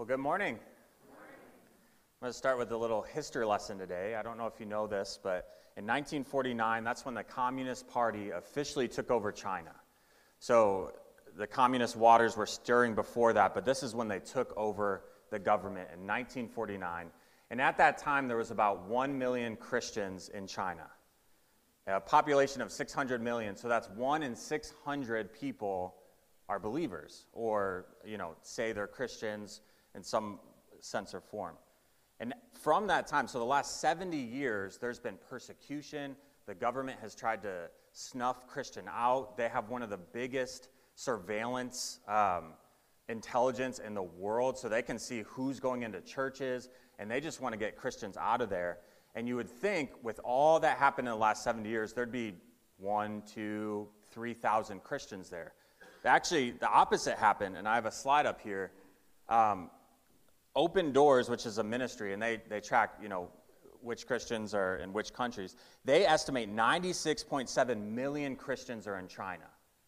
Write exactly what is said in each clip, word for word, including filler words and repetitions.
Well, good morning. I'm going to start with a little history lesson today. I don't know if you know this, but in nineteen forty-nine, that's when the Communist Party officially took over China. So the communist waters were stirring before that, but this is when they took over the government in nineteen forty-nine. And at that time, there was about one million Christians in China, a population of six hundred million. So that's one in six hundred people are believers, or, you know, say they're Christians in some sense or form. And from that time, so the last seventy years, there's been persecution. The government has tried to snuff Christian out. They have one of the biggest surveillance um, intelligence in the world, so they can see who's going into churches, and they just want to get Christians out of there. And you would think with all that happened in the last seventy years, there'd be one, two, three thousand Christians there. Actually, the opposite happened, and I have a slide up here. Um, Open Doors, which is a ministry, and they, they track, you know, which Christians are in which countries. They estimate ninety-six point seven million Christians are in China.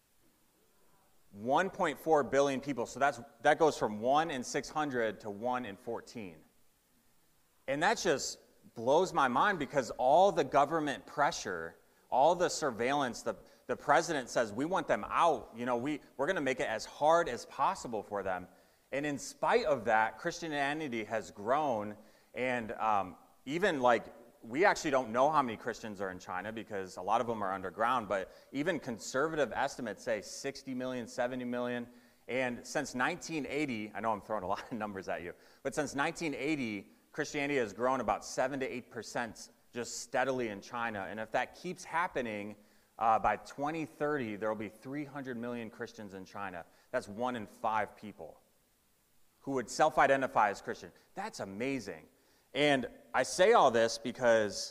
one point four billion people, so that's that goes from one in six hundred to one in fourteen. And that just blows my mind because all the government pressure, all the surveillance, the, the president says, we want them out. You know, we, we're going to make it as hard as possible for them. And in spite of that, Christianity has grown, and um, even like, we actually don't know how many Christians are in China because a lot of them are underground, but even conservative estimates say sixty million, seventy million, and since nineteen eighty, I know I'm throwing a lot of numbers at you, but since nineteen eighty, Christianity has grown about seven to eight percent just steadily in China, and if that keeps happening, uh, by twenty thirty, there will be three hundred million Christians in China. That's one in five people who would self-identify as Christian. That's amazing. And I say all this because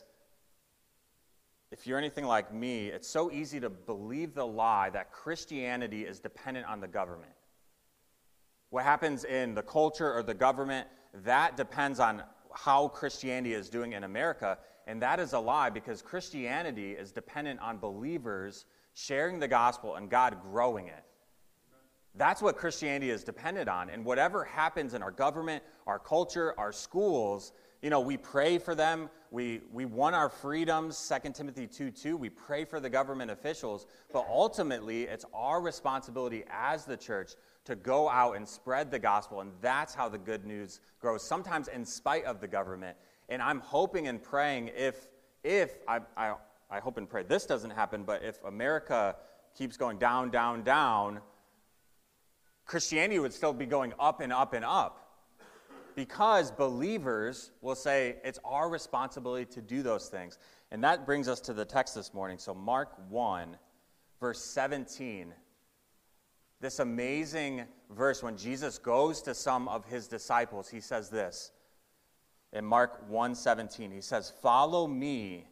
if you're anything like me, it's so easy to believe the lie that Christianity is dependent on the government. What happens in the culture or the government, that depends on how Christianity is doing in America, and that is a lie because Christianity is dependent on believers sharing the gospel and God growing it. That's what Christianity is dependent on. And whatever happens in our government, our culture, our schools, you know, we pray for them. We we want our freedoms, Second Timothy two two. We pray for the government officials. But ultimately, it's our responsibility as the church to go out and spread the gospel. And that's how the good news grows, sometimes in spite of the government. And I'm hoping and praying if, if I, I, I hope and pray this doesn't happen, but if America keeps going down, down, down, Christianity would still be going up and up and up because believers will say it's our responsibility to do those things. And that brings us to the text this morning. So Mark one, verse seventeen, this amazing verse when Jesus goes to some of his disciples, he says this in Mark one seventeen. He says, "Follow me,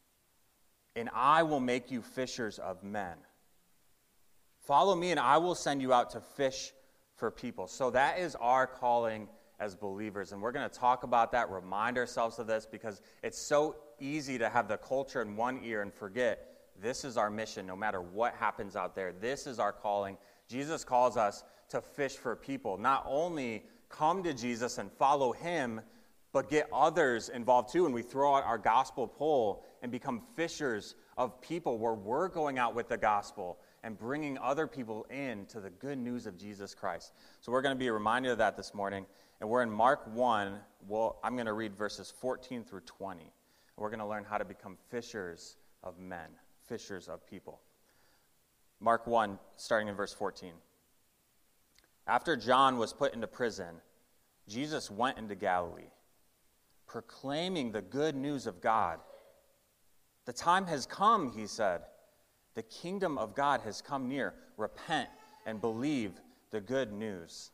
and I will make you fishers of men." Follow me, and I will send you out to fish for people. So that is our calling as believers, and we're going to talk about that, remind ourselves of this, because it's so easy to have the culture in one ear and forget this is our mission no matter what happens out there. This is our calling. Jesus calls us to fish for people. Not only come to Jesus and follow him, but get others involved too, and we throw out our gospel pole and become fishers of people where we're going out with the gospel and bringing other people in to the good news of Jesus Christ. So we're going to be reminded of that this morning. And we're in Mark one. Well, I'm going to read verses fourteen through twenty. And we're going to learn how to become fishers of men, fishers of people. Mark one, starting in verse fourteen. After John was put into prison, Jesus went into Galilee, proclaiming the good news of God. "The time has come," he said. "The kingdom of God has come near. Repent and believe the good news."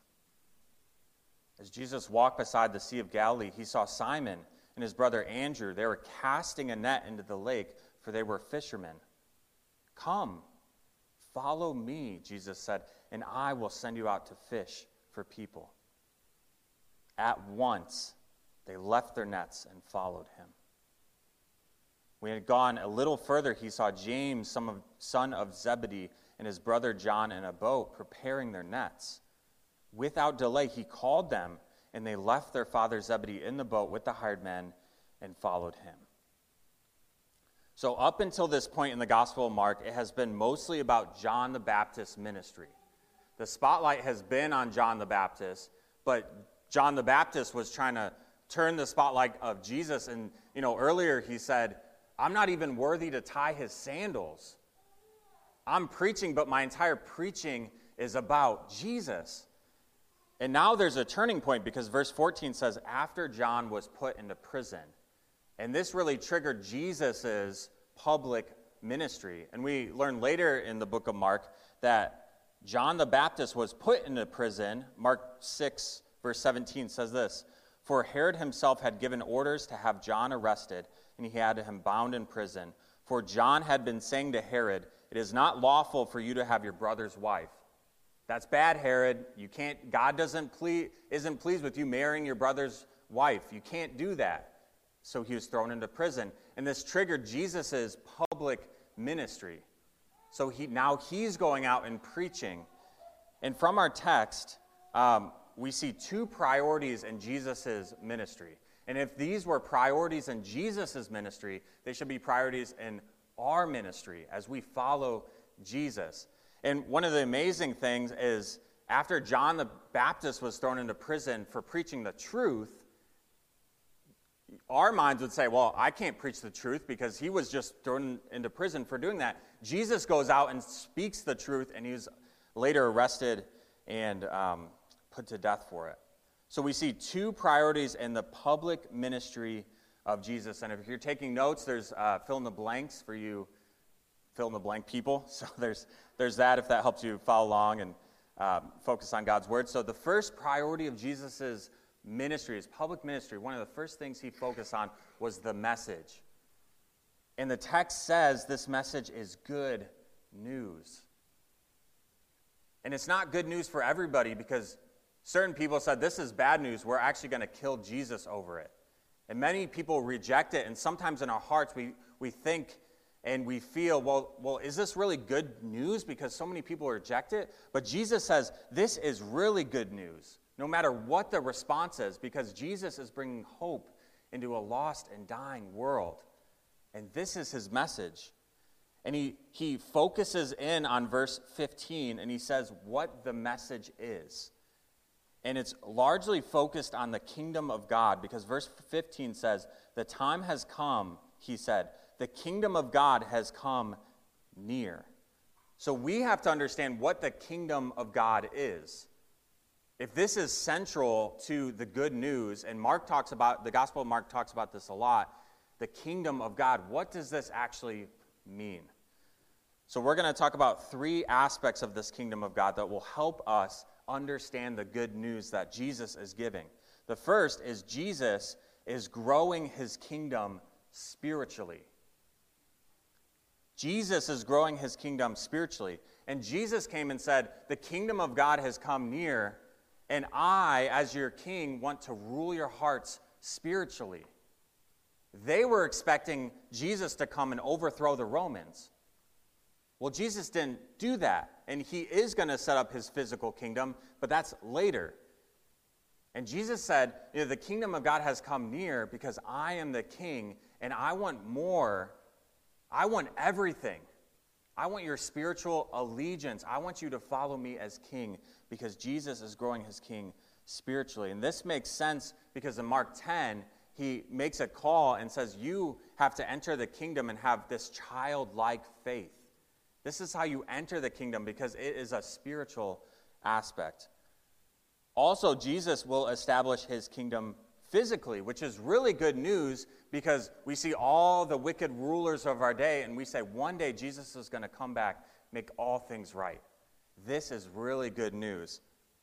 As Jesus walked beside the Sea of Galilee, he saw Simon and his brother Andrew. They were casting a net into the lake, for they were fishermen. "Come, follow me," Jesus said, "and I will send you out to fish for people." At once, they left their nets and followed him. When he had gone a little further, he saw James, son of Zebedee, and his brother John in a boat preparing their nets. Without delay, he called them, and they left their father Zebedee in the boat with the hired men and followed him. So up until this point in the Gospel of Mark, it has been mostly about John the Baptist's ministry. The spotlight has been on John the Baptist, but John the Baptist was trying to turn the spotlight of Jesus. And, you know, earlier he said, I'm not even worthy to tie his sandals. I'm preaching, but my entire preaching is about Jesus. And now there's a turning point because verse fourteen says, after John was put into prison. And this really triggered Jesus' public ministry. And we learn later in the book of Mark that John the Baptist was put into prison. Mark six, verse seventeen says this, for Herod himself had given orders to have John arrested, and he had him bound in prison. For John had been saying to Herod, it is not lawful for you to have your brother's wife. That's bad, Herod. You can't, God doesn't ple- isn't pleased with you marrying your brother's wife. You can't do that. So he was thrown into prison. And this triggered Jesus' public ministry. So he now he's going out and preaching. And from our text, um, we see two priorities in Jesus' ministry. And if these were priorities in Jesus' ministry, they should be priorities in our ministry as we follow Jesus. And one of the amazing things is after John the Baptist was thrown into prison for preaching the truth, our minds would say, well, I can't preach the truth because he was just thrown into prison for doing that. Jesus goes out and speaks the truth, and he's later arrested and um, put to death for it. So we see two priorities in the public ministry of Jesus. And if you're taking notes, there's uh, fill in the blanks for you fill in the blank people. So there's there's that if that helps you follow along and um, focus on God's word. So the first priority of Jesus' ministry, his public ministry, one of the first things he focused on was the message. And the text says this message is good news. And it's not good news for everybody because certain people said, this is bad news. We're actually going to kill Jesus over it. And many people reject it. And sometimes in our hearts, we, we think and we feel, well, well, is this really good news because so many people reject it? But Jesus says, this is really good news, no matter what the response is, because Jesus is bringing hope into a lost and dying world. And this is his message. And he, he focuses in on verse fifteen, and he says what the message is. And it's largely focused on the kingdom of God, because verse fifteen says, the time has come, he said, the kingdom of God has come near. So we have to understand what the kingdom of God is. If this is central to the good news, and Mark talks about, the Gospel of Mark talks about this a lot, the kingdom of God, what does this actually mean? So we're going to talk about three aspects of this kingdom of God that will help us understand the good news that Jesus is giving. The first is Jesus is growing his kingdom spiritually. Jesus is growing his kingdom spiritually. And Jesus came and said, the kingdom of God has come near, and I, as your king, want to rule your hearts spiritually. They were expecting Jesus to come and overthrow the Romans. Well, Jesus didn't do that, and he is going to set up his physical kingdom, but that's later. And Jesus said, you know, the kingdom of God has come near because I am the king, and I want more. I want everything. I want your spiritual allegiance. I want you to follow me as king because Jesus is growing his king spiritually. And this makes sense because in Mark ten, he makes a call and says, you have to enter the kingdom and have this childlike faith. This is how you enter the kingdom because it is a spiritual aspect. Also, Jesus will establish his kingdom physically, which is really good news because we see all the wicked rulers of our day and we say one day Jesus is going to come back, make all things right. This is really good news.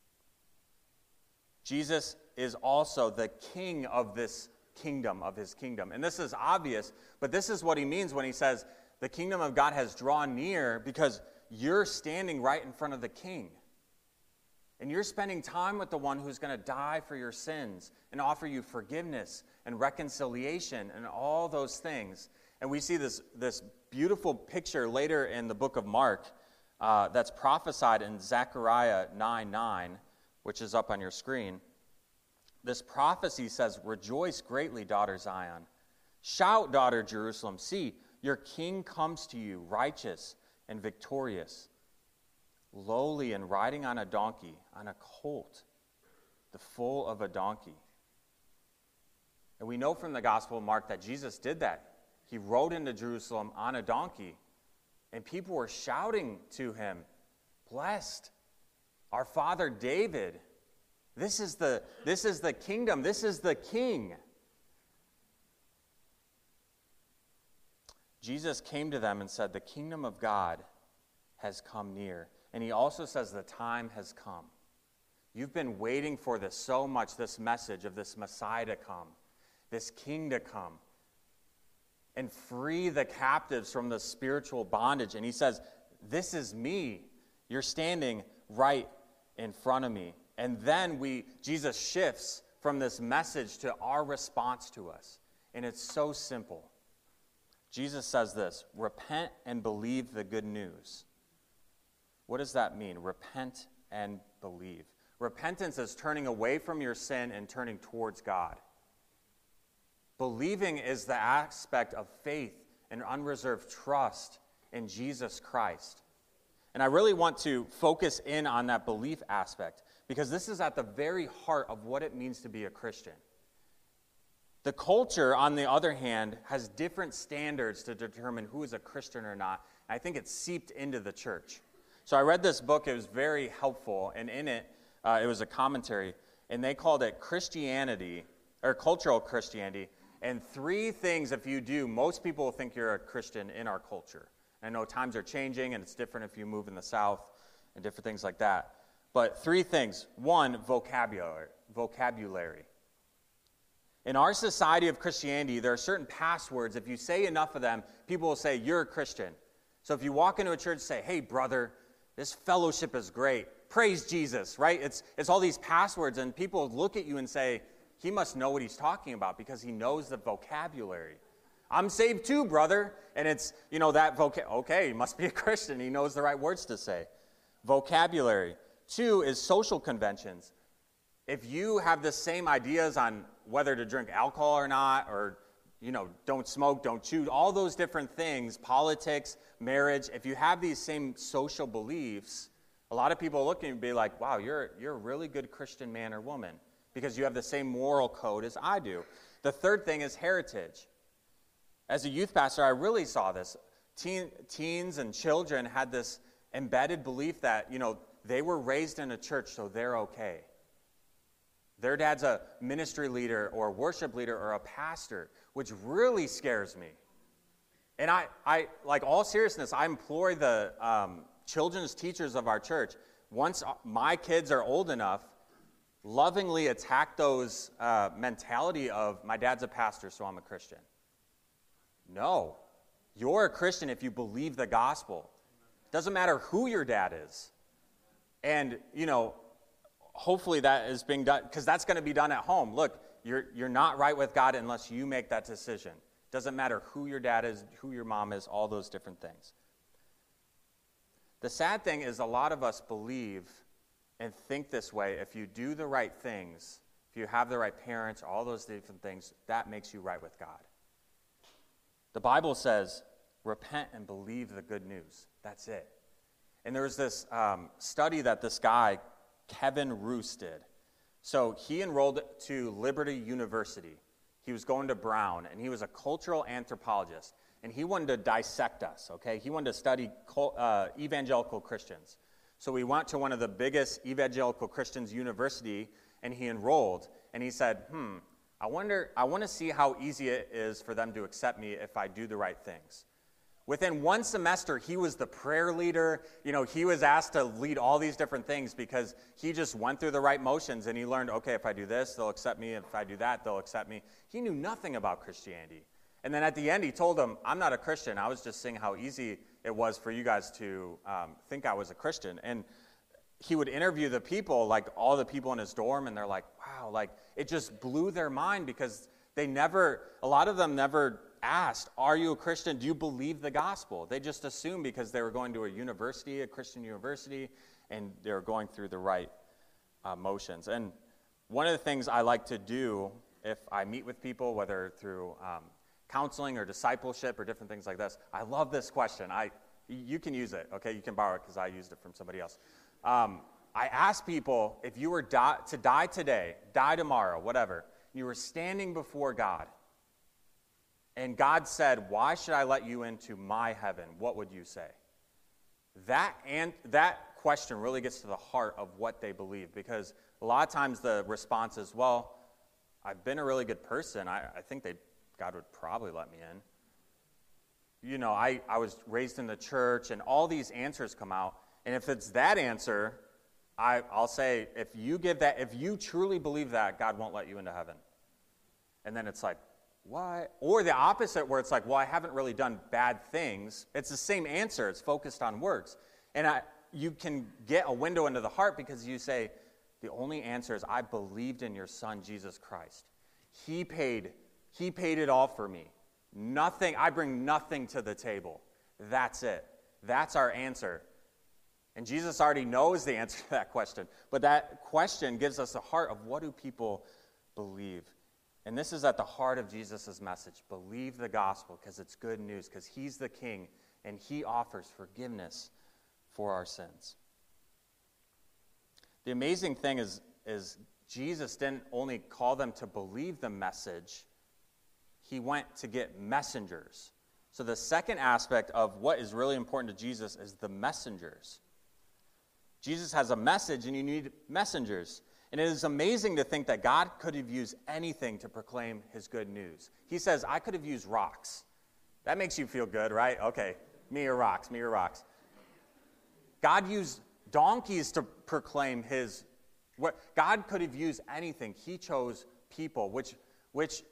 Jesus is also the king of this kingdom, of his kingdom. And this is obvious, but this is what he means when he says the kingdom of God has drawn near because you're standing right in front of the king. And you're spending time with the one who's going to die for your sins and offer you forgiveness and reconciliation and all those things. And we see this, this beautiful picture later in the book of Mark uh, that's prophesied in Zechariah nine nine, which is up on your screen. this prophecy says, "Rejoice greatly, daughter Zion. Shout, daughter Jerusalem. See, your king comes to you, righteous and victorious, lowly and riding on a donkey, on a colt, the foal of a donkey." And we know from the Gospel of Mark that Jesus did that. He rode into Jerusalem on a donkey, and people were shouting to him, "Blessed, our father David. This is the, this is the kingdom. This is the king." Jesus came to them and said, "The kingdom of God has come near." And he also says, "The time has come." You've been waiting for this so much, this message of this Messiah to come, this king to come, and free the captives from the spiritual bondage. And he says, "This is me. You're standing right in front of me." And then we, Jesus shifts from this message to our response to us. And it's so simple. Jesus says this, "Repent and believe the good news." What does that mean? Repent and believe. Repentance is turning away from your sin and turning towards God. Believing is the aspect of faith and unreserved trust in Jesus Christ. And I really want to focus in on that belief aspect, because this is at the very heart of what it means to be a Christian. The culture, on the other hand, has different standards to determine who is a Christian or not. And I think it's seeped into the church. So I read this book. It was very helpful. And in it, uh, it was a commentary. And they called it Christianity, or Cultural Christianity. And three things, if you do, most people will think you're a Christian in our culture. I know times are changing, and it's different if you move in the South and different things like that. But three things. One, vocabulary. Vocabulary. In our society of Christianity, there are certain passwords. If you say enough of them, people will say, "You're a Christian." So if you walk into a church and say, "Hey, brother, this fellowship is great. Praise Jesus," right? It's, it's all these passwords, and people look at you and say, "He must know what he's talking about because he knows the vocabulary." "I'm saved too, brother." And it's, you know, that vocab. Okay, he must be a Christian. He knows the right words to say. Vocabulary. Two is social conventions. If you have the same ideas on whether to drink alcohol or not, or, you know, don't smoke, don't chew, all those different things, politics, marriage, if you have these same social beliefs, a lot of people look at you and be like, "Wow, you're, you're a really good Christian man or woman because you have the same moral code as I do." The third thing is heritage. As a youth pastor, I really saw this. Teen, teens and children had this embedded belief that, you know, they were raised in a church, so they're okay. Their dad's a ministry leader or a worship leader or a pastor, which really scares me. And I, I like, all seriousness, I implore the um, children's teachers of our church, once my kids are old enough, lovingly attack those uh, mentality of, "My dad's a pastor, so I'm a Christian." No. You're a Christian if you believe the gospel. Doesn't matter who your dad is. And, you know, hopefully that is being done, because that's going to be done at home. Look, you're you're not right with God unless you make that decision. Doesn't matter who your dad is, who your mom is, all those different things. The sad thing is a lot of us believe and think this way. If you do the right things, if you have the right parents, all those different things, that makes you right with God. The Bible says, "Repent and believe the good news." That's it. And there was this um, study that this guy, Kevin Roos, did. So he enrolled to Liberty University. He was going to Brown, and he was a cultural anthropologist. And he wanted to dissect us, okay? He wanted to study uh, evangelical Christians. So we went to one of the biggest evangelical Christians university, and he enrolled. And he said, hmm, I wonder, I want to see how easy it is for them to accept me if I do the right things. Within one semester, he was the prayer leader. You know, he was asked to lead all these different things because he just went through the right motions, and he learned, okay, if I do this, they'll accept me. If I do that, they'll accept me. He knew nothing about Christianity. And then at the end, he told them, I'm not a Christian. I was just saying how easy it was for you guys to um, think I was a Christian. And he would interview the people, like all the people in his dorm, and they're like, wow, like it just blew their mind because they never, a lot of them never asked, are you a Christian? Do you believe the gospel? They just assumed because they were going to a university, a Christian university, and they were going through the right uh, motions. And one of the things I like to do if I meet with people, whether through um, counseling or discipleship or different things like this, I love this question. I, you can use it, okay? You can borrow it because I used it from somebody else. Um, I ask people, if you were die, to die today, die tomorrow, whatever, you were standing before God, and God said, why should I let you into my heaven? What would you say? That and that question really gets to the heart of what they believe, because a lot of times the response is, well, I've been a really good person. I, I think they God would probably let me in. You know, I, I was raised in the church, and all these answers come out. And if it's that answer, I, I'll say, if you give that, if you truly believe that, God won't let you into heaven. And then it's like, what? Or the opposite, where it's like, well, I haven't really done bad things. It's the same answer. It's focused on works. And I, you can get a window into the heart because you say, the only answer is I believed in your son, Jesus Christ. He paid, he paid it all for me. Nothing, I bring nothing to the table. That's it. That's our answer. And Jesus already knows the answer to that question. But that question gives us the heart of what do people believe. And this is at the heart of Jesus' message. Believe the gospel because it's good news, because he's the king and he offers forgiveness for our sins. The amazing thing is, is Jesus didn't only call them to believe the message, he went to get messengers. So the second aspect of what is really important to Jesus is the messengers. Jesus has a message and you need messengers. And it is amazing to think that God could have used anything to proclaim his good news. He says, I could have used rocks. That makes you feel good, right? Okay, me or rocks, me or rocks. God used donkeys to proclaim his, what God could have used anything. He chose people, which, which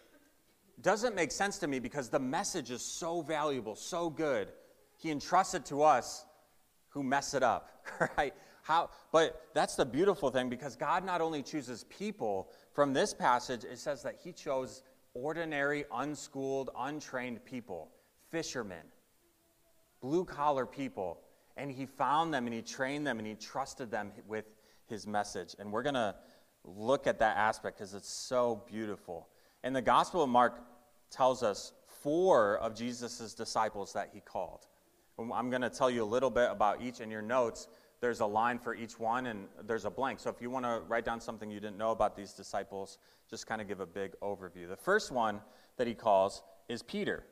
doesn't make sense to me because the message is so valuable, so good. He entrusted to us who mess it up, right? How? But that's the beautiful thing, because God not only chooses people. From this passage, it says that he chose ordinary, unschooled, untrained people, fishermen, blue-collar people, and he found them and he trained them and he trusted them with his message. And we're going to look at that aspect because it's so beautiful. And the Gospel of Mark tells us four of Jesus' disciples that he called. I'm going to tell you a little bit about each in your notes. There's a line for each one, and there's a blank. So if you want to write down something you didn't know about these disciples, just kind of give a big overview. The first one that he calls is Peter.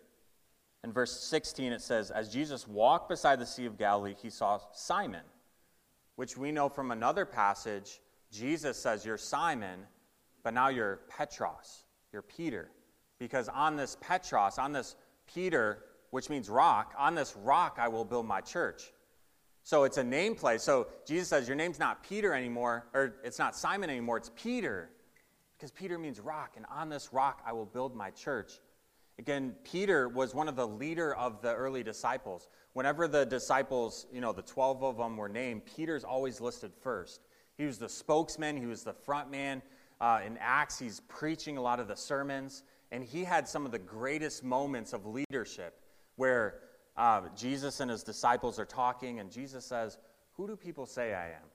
In verse sixteen, it says, as Jesus walked beside the Sea of Galilee, he saw Simon, which we know from another passage. Jesus says, you're Simon, but now you're Petros, you're Peter. Because on this Petros, on this Peter, which means rock, on this rock I will build my church. So it's a name play. So Jesus says, your name's not Peter anymore, or it's not Simon anymore, it's Peter. Because Peter means rock, and on this rock I will build my church. Again, Peter was one of the leader of the early disciples. Whenever the disciples, you know, the twelve of them were named, Peter's always listed first. He was the spokesman, he was the front man. Uh, in Acts, he's preaching a lot of the sermons, and he had some of the greatest moments of leadership where uh, Jesus and his disciples are talking, and Jesus says, who do people say I am?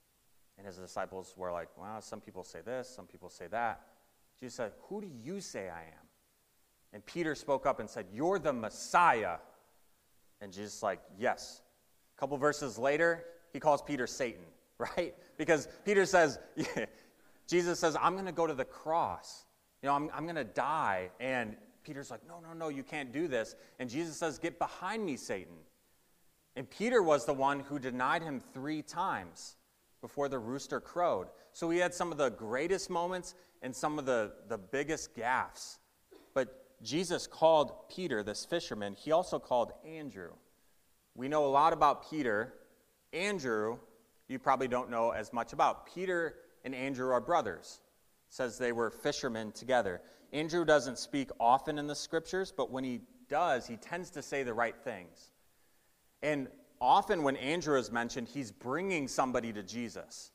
And his disciples were like, well, some people say this, some people say that. Jesus said, who do you say I am? And Peter spoke up and said, you're the Messiah. And Jesus is like, yes. A couple verses later, he calls Peter Satan, right? Because Peter says, yeah, Jesus says, I'm going to go to the cross. You know, I'm, I'm going to die. And Peter's like, no, no, no, you can't do this. And Jesus says, get behind me, Satan. And Peter was the one who denied him three times before the rooster crowed. So he had some of the greatest moments and some of the, the biggest gaffes. But Jesus called Peter, this fisherman. He also called Andrew. We know a lot about Peter. Andrew, you probably don't know as much about. Peter and Andrew are brothers. It says they were fishermen together. Andrew doesn't speak often in the scriptures, but when he does, he tends to say the right things. And often when Andrew is mentioned, he's bringing somebody to Jesus.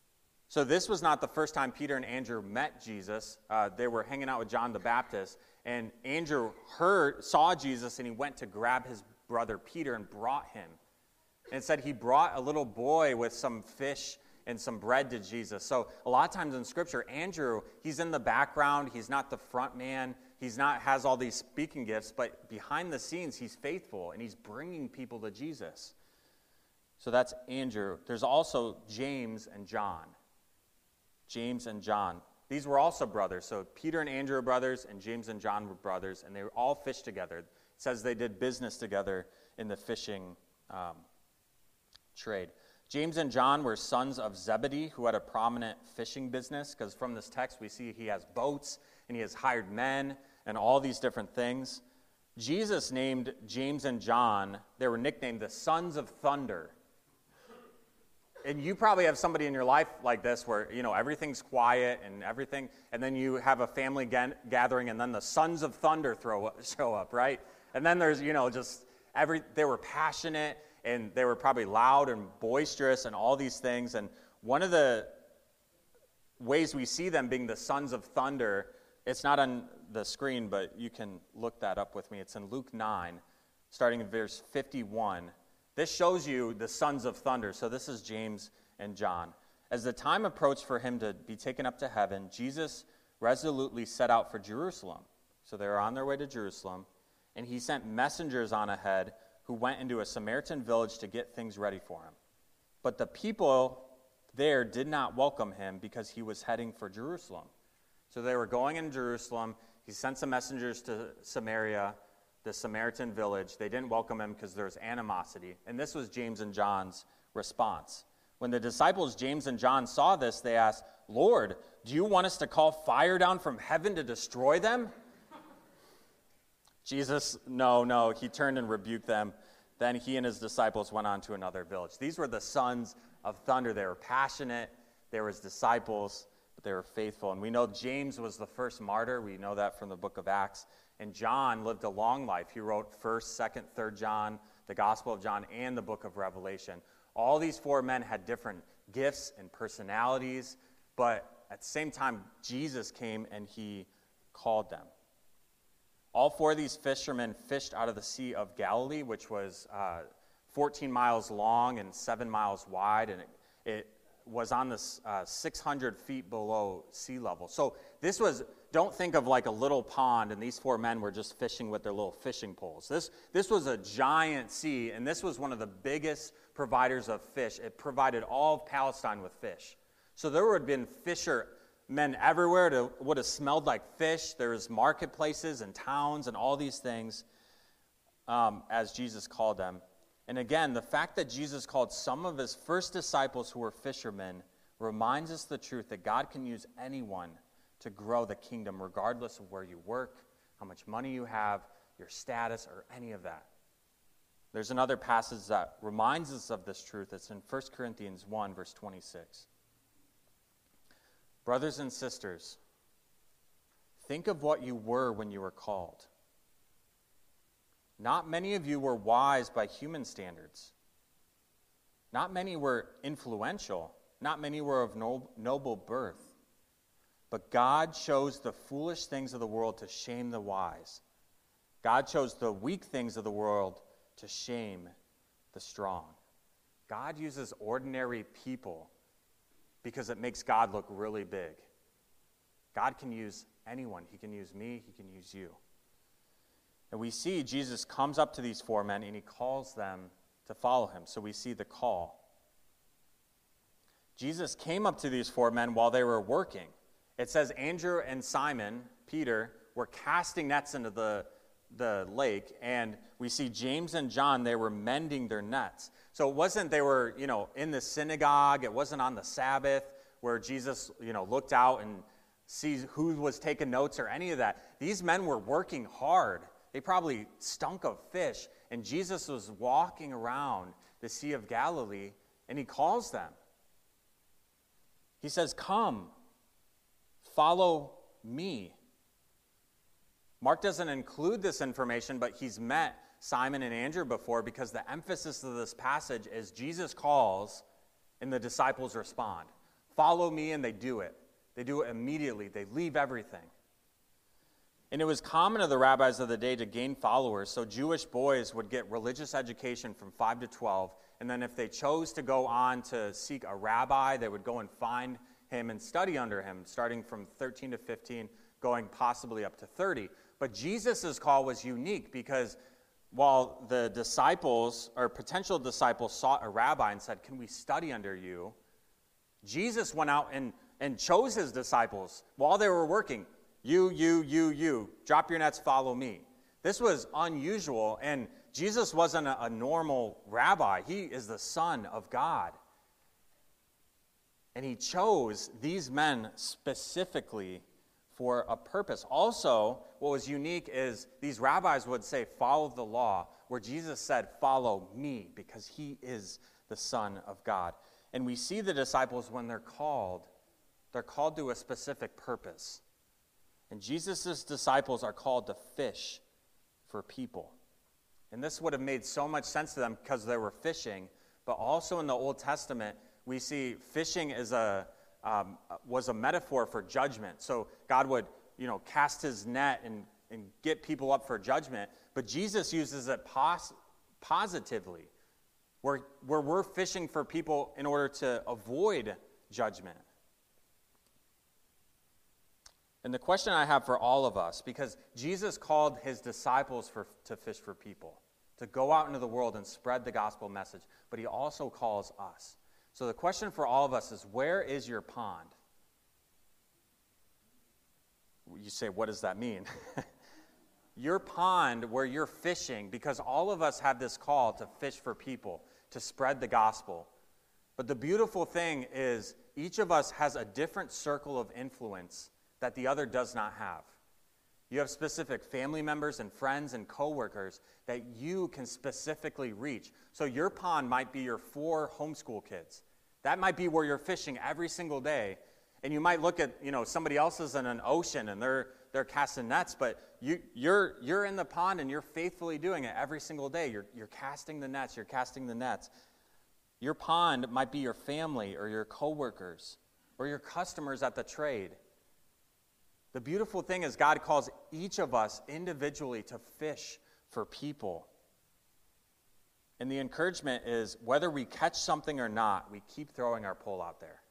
So this was not the first time Peter and Andrew met Jesus. Uh, they were hanging out with John the Baptist, and Andrew heard, saw Jesus, and he went to grab his brother Peter and brought him. And it said he brought a little boy with some fish and some bread to Jesus. So a lot of times in Scripture, Andrew, he's in the background. He's not the front man. He's not has all these speaking gifts, but behind the scenes, he's faithful, and he's bringing people to Jesus. So that's Andrew. There's also James and John. James and John. These were also brothers. So Peter and Andrew were brothers, and James and John were brothers, and they were all fished together. It says they did business together in the fishing um, trade. James and John were sons of Zebedee, who had a prominent fishing business, because from this text we see he has boats, and he has hired men, and all these different things. Jesus named James and John, they were nicknamed the sons of thunder. And you probably have somebody in your life like this where, you know, everything's quiet and everything, and then you have a family ga- gathering, and then the sons of thunder throw up, show up, right? And then there's, you know, just every, they were passionate, and they were probably loud and boisterous and all these things. And one of the ways we see them being the sons of thunder, it's not on the screen, but you can look that up with me. It's in Luke nine, starting in verse fifty-one. This shows you the sons of thunder. So this is James and John. As the time approached for him to be taken up to heaven, Jesus resolutely set out for Jerusalem. So they were on their way to Jerusalem, and he sent messengers on ahead who went into a Samaritan village to get things ready for him. But the people there did not welcome him because he was heading for Jerusalem. So they were going in Jerusalem. He sent some messengers to Samaria, the Samaritan village. They didn't welcome him because there was animosity. And this was James and John's response. When the disciples, James and John, saw this, they asked, "Lord, do you want us to call fire down from heaven to destroy them?" Jesus, no, no, he turned and rebuked them. Then he and his disciples went on to another village. These were the sons of thunder. They were passionate. They were his disciples, but they were faithful. And we know James was the first martyr. We know that from the book of Acts. And John lived a long life. He wrote first, second, third John, the Gospel of John, and the book of Revelation. All these four men had different gifts and personalities, but at the same time, Jesus came and he called them. All four of these fishermen fished out of the Sea of Galilee, which was uh, fourteen miles long and seven miles wide, and it, it was on this uh, six hundred feet below sea level. So this was, don't think of like a little pond, and these four men were just fishing with their little fishing poles. This, this was a giant sea, and this was one of the biggest providers of fish. It provided all of Palestine with fish. So there would have been fishermen everywhere. It would have smelled like fish. There was marketplaces and towns and all these things um, as Jesus called them. And again, the fact that Jesus called some of his first disciples who were fishermen reminds us the truth that God can use anyone to grow the kingdom, regardless of where you work, how much money you have, your status, or any of that. There's another passage that reminds us of this truth. It's in First Corinthians one, verse twenty-six. Brothers and sisters, think of what you were when you were called. Not many of you were wise by human standards. Not many were influential. Not many were of no, noble birth. But God chose the foolish things of the world to shame the wise. God chose the weak things of the world to shame the strong. God uses ordinary people because it makes God look really big. God can use anyone. He can use me. He can use you. And we see Jesus comes up to these four men and he calls them to follow him. So we see the call. Jesus came up to these four men while they were working. It says Andrew and Simon, Peter, were casting nets into the, the lake, and we see James and John, they were mending their nets. So it wasn't they were, you know, in the synagogue. It wasn't on the Sabbath where Jesus, you know, looked out and sees who was taking notes or any of that. These men were working hard. They probably stunk of fish, and Jesus was walking around the Sea of Galilee, and he calls them. He says, "Come, follow me." Mark doesn't include this information, but he's met Simon and Andrew before because the emphasis of this passage is Jesus calls and the disciples respond. Follow me, and they do it. They do it immediately. They leave everything. And it was common to the rabbis of the day to gain followers, so Jewish boys would get religious education from five to twelve, And then if they chose to go on to seek a rabbi, they would go and find him and study under him, starting from thirteen to fifteen, going possibly up to thirty. But Jesus' call was unique because while the disciples, or potential disciples, sought a rabbi and said, can we study under you? Jesus went out and, and chose his disciples while they were working. You, you, you, you, drop your nets, follow me. This was unusual, and Jesus wasn't a, a normal rabbi. He is the Son of God. And he chose these men specifically for a purpose. Also, what was unique is these rabbis would say, follow the law, where Jesus said, follow me, because he is the Son of God. And we see the disciples, when they're called, they're called to a specific purpose. And Jesus' disciples are called to fish for people. And this would have made so much sense to them because they were fishing, but also in the Old Testament, we see fishing is a um, was a metaphor for judgment. So God would, you know, cast his net and, and get people up for judgment, but Jesus uses it pos- positively, where, where we're fishing for people in order to avoid judgment. And the question I have for all of us, because Jesus called his disciples for, to fish for people, to go out into the world and spread the gospel message, but he also calls us. So the question for all of us is, where is your pond? You say, what does that mean? Your pond where you're fishing, because all of us have this call to fish for people, to spread the gospel. But the beautiful thing is, each of us has a different circle of influence that the other does not have. You have specific family members and friends and coworkers that you can specifically reach. So your pond might be your four homeschool kids. That might be where you're fishing every single day. And you might look at, you know, somebody else's in an ocean and they're they're casting nets, but you you're you're in the pond and you're faithfully doing it every single day. You're you're casting the nets, you're casting the nets. Your pond might be your family or your coworkers or your customers at the trade. The beautiful thing is God calls each of us individually to fish for people. And the encouragement is, whether we catch something or not, we keep throwing our pole out there.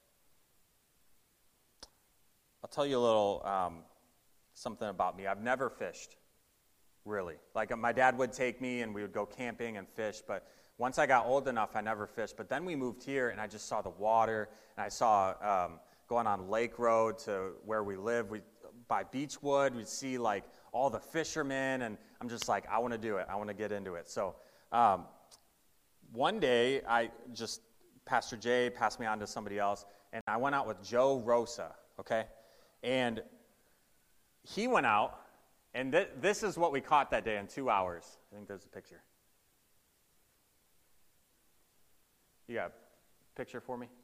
I'll tell you a little um, something about me. I've never fished, really. Like, my dad would take me and we would go camping and fish, but once I got old enough, I never fished. But then we moved here and I just saw the water, and I saw um, going on Lake Road to where we live, we by Beechwood, we'd see like all the fishermen, and I'm just like, I want to do it. I want to get into it. So um, one day, I just, Pastor Jay passed me on to somebody else, and I went out with Joe Rosa, okay? And he went out, and th- this is what we caught that day in two hours. I think there's a picture. You got a picture for me?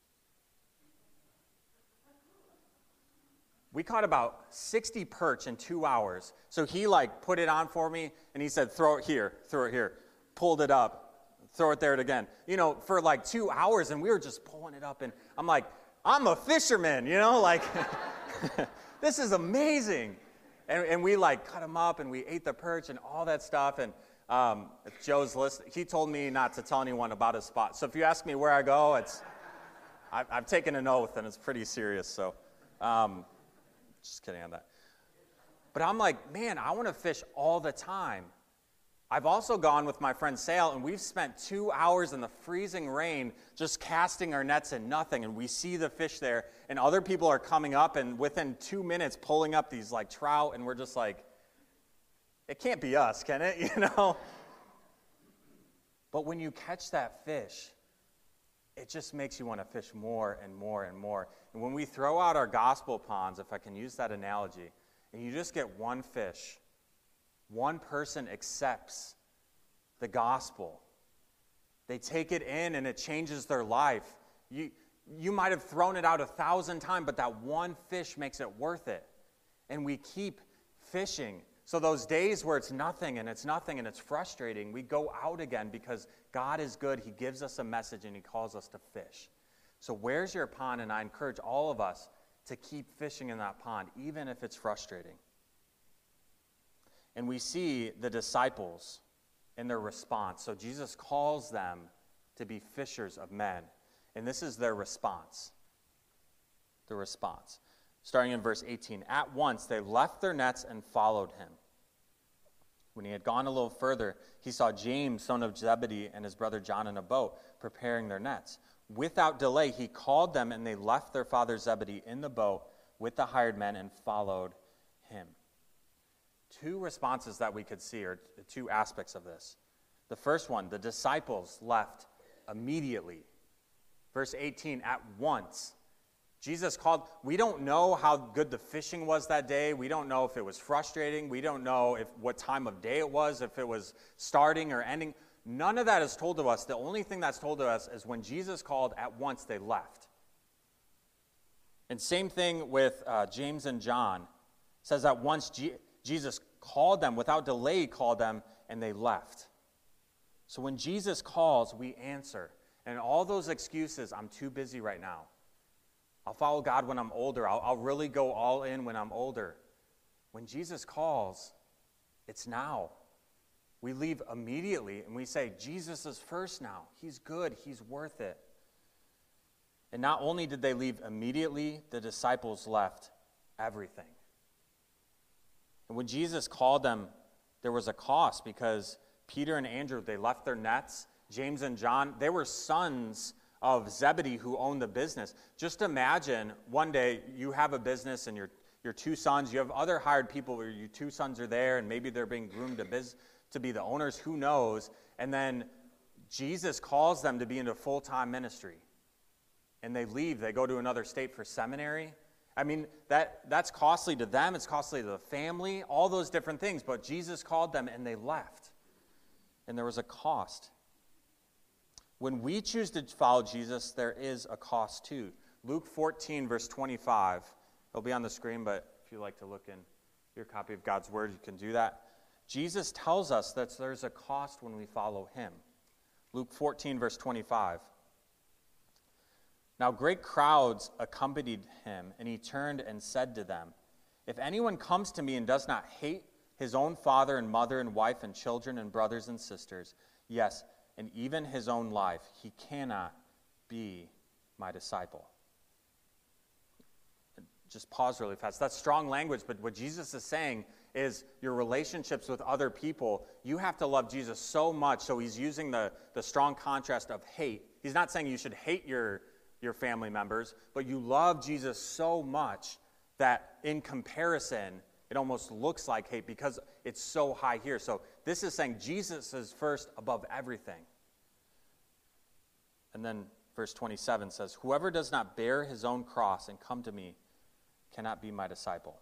We caught about sixty perch in two hours. So he like put it on for me, and he said, throw it here, throw it here. Pulled it up, throw it there again. You know, for like two hours, and we were just pulling it up. And I'm like, I'm a fisherman, you know, like, this is amazing. And, and we like cut them up, and we ate the perch and all that stuff. And um, Joe's list, he told me not to tell anyone about his spot. So if you ask me where I go, it's, I've, I've taken an oath, and it's pretty serious. So, um, just kidding on that. But I'm like, man, I want to fish all the time. I've also gone with my friend Sale, and we've spent two hours in the freezing rain just casting our nets and nothing, and we see the fish there, and other people are coming up, and within two minutes pulling up these like trout, and we're just like, it can't be us, can it? You know? But when you catch that fish, it just makes you want to fish more and more and more. And when we throw out our gospel ponds, if I can use that analogy, and you just get one fish, one person accepts the gospel. They take it in and it changes their life. You, you might have thrown it out a thousand times, but that one fish makes it worth it. And we keep fishing. So those days where it's nothing and it's nothing and it's frustrating, we go out again because God is good. He gives us a message and he calls us to fish. So where's your pond? And I encourage all of us to keep fishing in that pond, even if it's frustrating. And we see the disciples in their response. So Jesus calls them to be fishers of men. And this is their response. The response. Starting in verse eighteen. At once they left their nets and followed him. When he had gone a little further, he saw James, son of Zebedee, and his brother John in a boat, preparing their nets. Without delay, he called them, and they left their father Zebedee in the boat with the hired men and followed him. Two responses that we could see, or two aspects of this. The first one, the disciples left immediately. Verse eighteen, at once. Jesus called. We don't know how good the fishing was that day. We don't know if it was frustrating. We don't know if what time of day it was, if it was starting or ending. None of that is told to us. The only thing that's told to us is when Jesus called, at once they left. And same thing with uh, James and John. It says that once G- Jesus called them, without delay he called them, and they left. So when Jesus calls, we answer. And all those excuses, I'm too busy right now. I'll follow God when I'm older. I'll, I'll really go all in when I'm older. When Jesus calls, it's now. We leave immediately and we say, Jesus is first now. He's good. He's worth it. And not only did they leave immediately, the disciples left everything. And when Jesus called them, there was a cost because Peter and Andrew, they left their nets. James and John, they were sons of Zebedee who owned the business. Just imagine one day you have a business and your, your two sons, you have other hired people where your two sons are there and maybe they're being groomed to, biz, to be the owners, who knows, and then Jesus calls them to be into full-time ministry. And they leave, they go to another state for seminary. I mean, that that's costly to them, it's costly to the family, all those different things, but Jesus called them and they left. And there was a cost. When we choose to follow Jesus, there is a cost too. Luke fourteen, verse twenty-five. It'll be on the screen, but if you like to look in your copy of God's Word, you can do that. Jesus tells us that there's a cost when we follow him. Luke fourteen, verse twenty-five. Now great crowds accompanied him, and he turned and said to them, if anyone comes to me and does not hate his own father and mother and wife and children and brothers and sisters, yes, and even his own life, he cannot be my disciple. Just pause really fast. That's strong language, but what Jesus is saying is your relationships with other people, you have to love Jesus so much. So he's using the, the strong contrast of hate. He's not saying you should hate your, your family members, but you love Jesus so much that in comparison, it almost looks like hate because it's so high here. So this is saying Jesus is first above everything. And then verse twenty-seven says, whoever does not bear his own cross and come to me cannot be my disciple.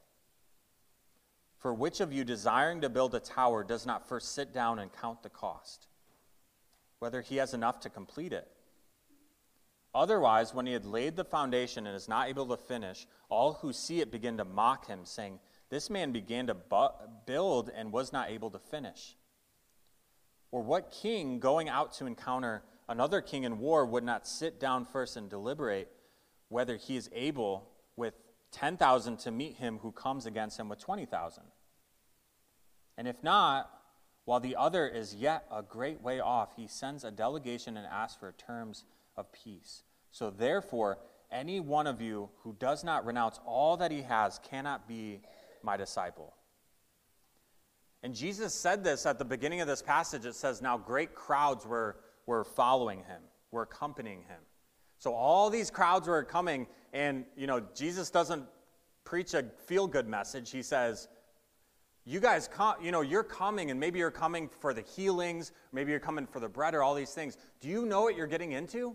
For which of you desiring to build a tower does not first sit down and count the cost, whether he has enough to complete it? Otherwise, when he had laid the foundation and is not able to finish, all who see it begin to mock him, saying, this man began to bu- build and was not able to finish. Or what king going out to encounter another king in war would not sit down first and deliberate whether he is able with ten thousand to meet him who comes against him with twenty thousand? And if not, while the other is yet a great way off, he sends a delegation and asks for terms of peace. So therefore, any one of you who does not renounce all that he has cannot be my disciple. And Jesus said this at the beginning of this passage. It says, now great crowds were, were following him, were accompanying him. So all these crowds were coming, and, you know, Jesus doesn't preach a feel-good message. He says, you guys, come, you know, you're coming, and maybe you're coming for the healings, maybe you're coming for the bread or all these things. Do you know what you're getting into?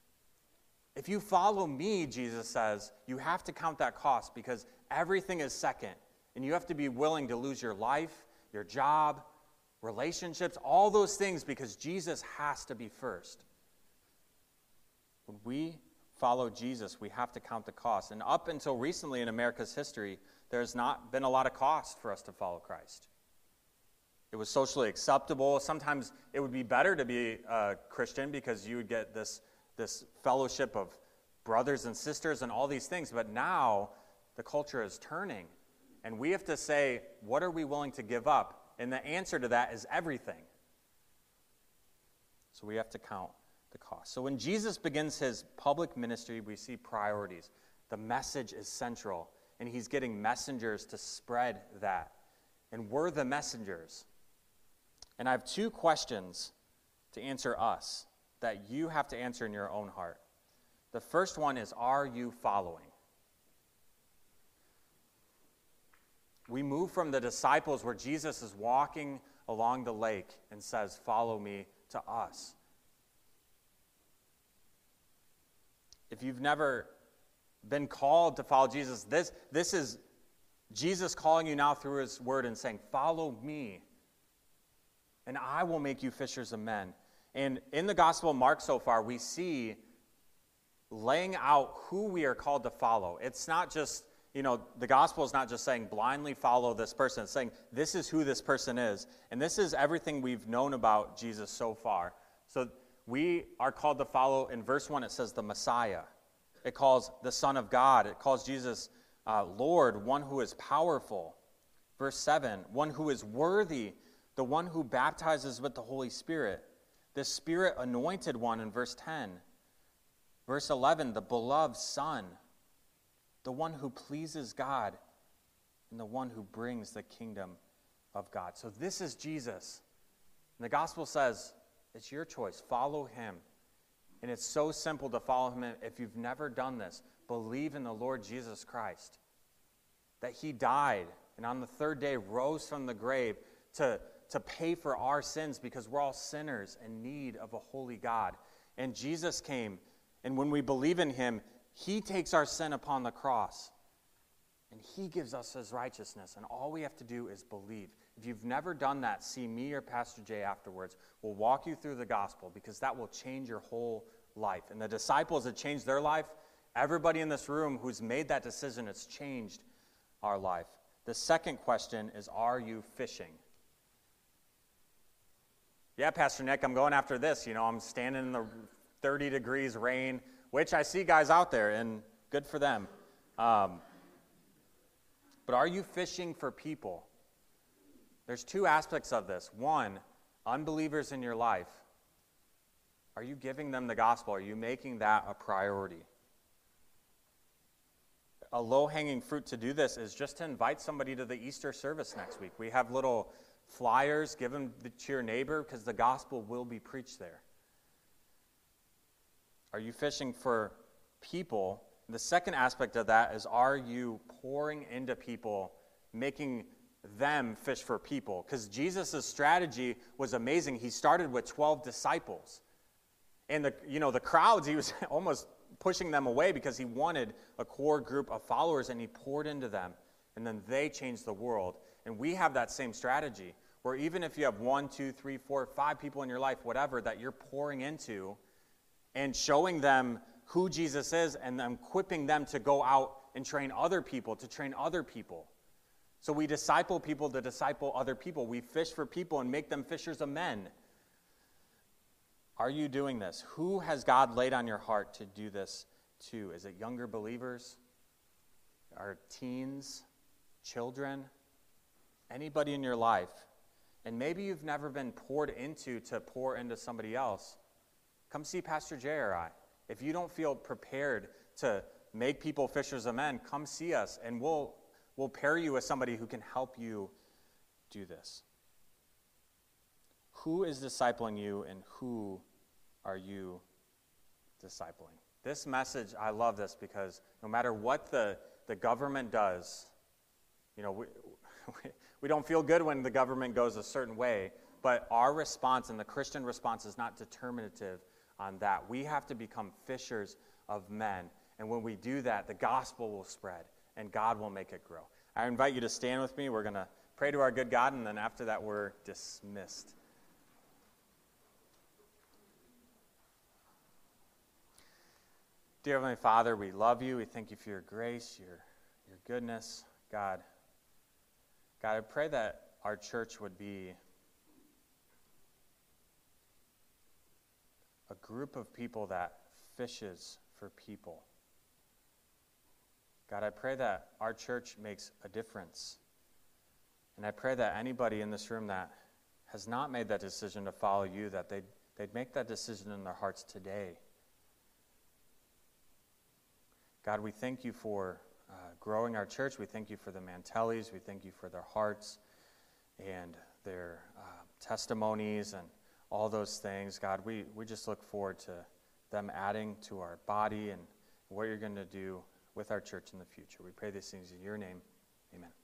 If you follow me, Jesus says, you have to count that cost because everything is second, and you have to be willing to lose your life, your job, relationships, all those things because Jesus has to be first. When we follow Jesus, we have to count the cost. And up until recently in America's history, there's not been a lot of cost for us to follow Christ. It was socially acceptable. Sometimes it would be better to be a Christian because you would get this, this fellowship of brothers and sisters and all these things. But now the culture is turning. And we have to say, what are we willing to give up? And the answer to that is everything. So we have to count the cost. So when Jesus begins his public ministry, we see priorities. The message is central, and he's getting messengers to spread that. And we're the messengers. And I have two questions to answer us that you have to answer in your own heart. The first one is, are you following? We move from the disciples where Jesus is walking along the lake and says, follow me, to us. If you've never been called to follow Jesus, this, this is Jesus calling you now through his word and saying, follow me, and I will make you fishers of men. And in the Gospel of Mark so far, we see laying out who we are called to follow. It's not just, you know, the Gospel is not just saying blindly follow this person. It's saying this is who this person is. And this is everything we've known about Jesus so far. So we are called to follow. In verse one, it says the Messiah. It calls the Son of God. It calls Jesus uh, Lord, one who is powerful. Verse seven, one who is worthy, the one who baptizes with the Holy Spirit. The Spirit anointed one in verse ten. Verse eleven, the beloved Son, the one who pleases God, and the one who brings the kingdom of God. So this is Jesus. And the gospel says, it's your choice. Follow him. And it's so simple to follow him. If you've never done this, believe in the Lord Jesus Christ, that he died and on the third day rose from the grave to, to pay for our sins, because we're all sinners in need of a holy God. And Jesus came, and when we believe in him, he takes our sin upon the cross, and he gives us his righteousness, and all we have to do is believe. If you've never done that, see me or Pastor Jay afterwards. We'll walk you through the gospel, because that will change your whole life. And the disciples that changed their life, everybody in this room who's made that decision, it's changed our life. The second question is, are you fishing? Yeah, Pastor Nick, I'm going after this. You know, I'm standing in the thirty degrees rain, which I see guys out there, and good for them. Um, but are you fishing for people? There's two aspects of this. One, unbelievers in your life. Are you giving them the gospel? Are you making that a priority? A low-hanging fruit to do this is just to invite somebody to the Easter service next week. We have little flyers. Give them to your neighbor, because the gospel will be preached there. Are you fishing for people? The second aspect of that is, are you pouring into people, making them fish for people? Because Jesus' strategy was amazing. He started with twelve disciples. And the you know the crowds, he was almost pushing them away because he wanted a core group of followers, and he poured into them. And then they changed the world. And we have that same strategy, where even if you have one, two, three, four, five people in your life, whatever, that you're pouring into, and showing them who Jesus is, and then equipping them to go out and train other people, to train other people. So we disciple people to disciple other people. We fish for people and make them fishers of men. Are you doing this? Who has God laid on your heart to do this to? Is it younger believers? Or teens? Children? Anybody in your life? And maybe you've never been poured into to pour into somebody else. Come see Pastor Jay or I. If you don't feel prepared to make people fishers of men, come see us, and we'll we'll pair you with somebody who can help you do this. Who is discipling you, and who are you discipling? This message, I love this, because no matter what the, the government does, you know, we, we don't feel good when the government goes a certain way, but our response, and the Christian response, is not determinative on that. We have to become fishers of men. And when we do that, the gospel will spread, and God will make it grow. I invite you to stand with me. We're going to pray to our good God, and then after that, we're dismissed. Dear Heavenly Father, we love you. We thank you for your grace, your, your goodness. God, God, I pray that our church would be a group of people that fishes for people. God, I pray that our church makes a difference. And I pray that anybody in this room that has not made that decision to follow you, that they they'd make that decision in their hearts today. God, we thank you for uh, growing our church. We thank you for the Mantellis. We thank you for their hearts and their uh, testimonies and all those things. God, we, we just look forward to them adding to our body and what you're going to do with our church in the future. We pray these things in your name. Amen.